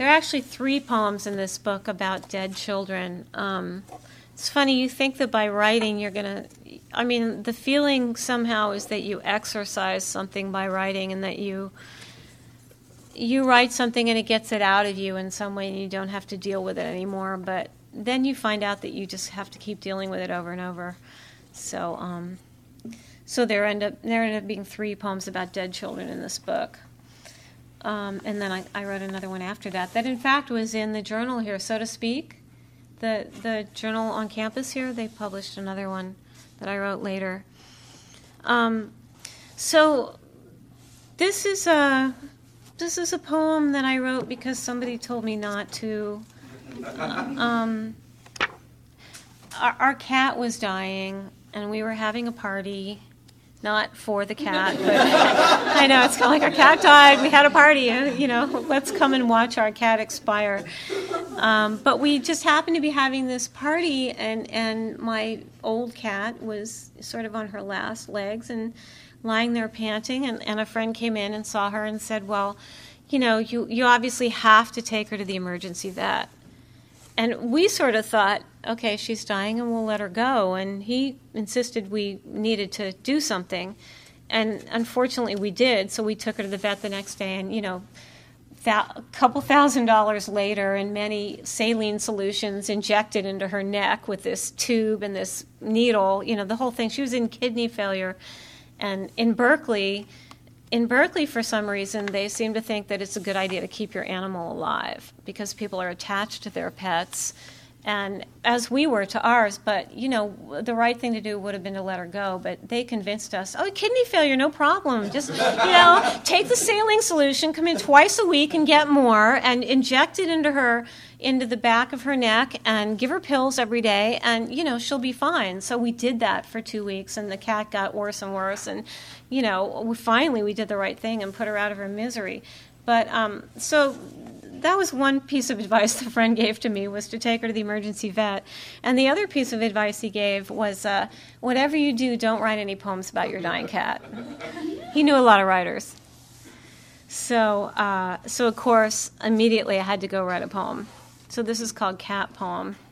There are actually 3 poems in this book about dead children. It's funny, you think that by writing you're going to... I mean, the feeling somehow is that you exercise something by writing, and that you write something and it gets it out of you in some way and you don't have to deal with it anymore. But then you find out that you just have to keep dealing with it over and over. So there end up being 3 poems about dead children in this book. And then I wrote another one after that in fact was in the journal here, So to Speak. The journal on campus here, they published another one that I wrote later. So this is a poem that I wrote because somebody told me not to. Our cat was dying, and we were having a party. Not for the cat, but I know, it's kind of like our cat died, we had a party, let's come and watch our cat expire. But we just happened to be having this party, and my old cat was sort of on her last legs and lying there panting, and a friend came in and saw her and said, well, you obviously have to take her to the emergency vet. And we sort of thought, okay, she's dying and we'll let her go. And he insisted we needed to do something. And unfortunately we did. So we took her to the vet the next day, and, a couple $1,000s later, and many saline solutions injected into her neck with this tube and this needle, the whole thing. She was in kidney failure. And in Berkeley, for some reason, they seem to think that it's a good idea to keep your animal alive because people are attached to their pets, and as we were to ours. But, the right thing to do would have been to let her go. But they convinced us, kidney failure, no problem. Just, take the saline solution, come in twice a week and get more, and inject it into the back of her neck, and give her pills every day, and, she'll be fine. So we did that for 2 weeks, and the cat got worse and worse, and, finally we did the right thing and put her out of her misery. But so that was one piece of advice the friend gave to me, was to take her to the emergency vet. And the other piece of advice he gave was, whatever you do, don't write any poems about your dying cat. He knew a lot of writers. So of course, immediately I had to go write a poem. So this is called Cat Poem.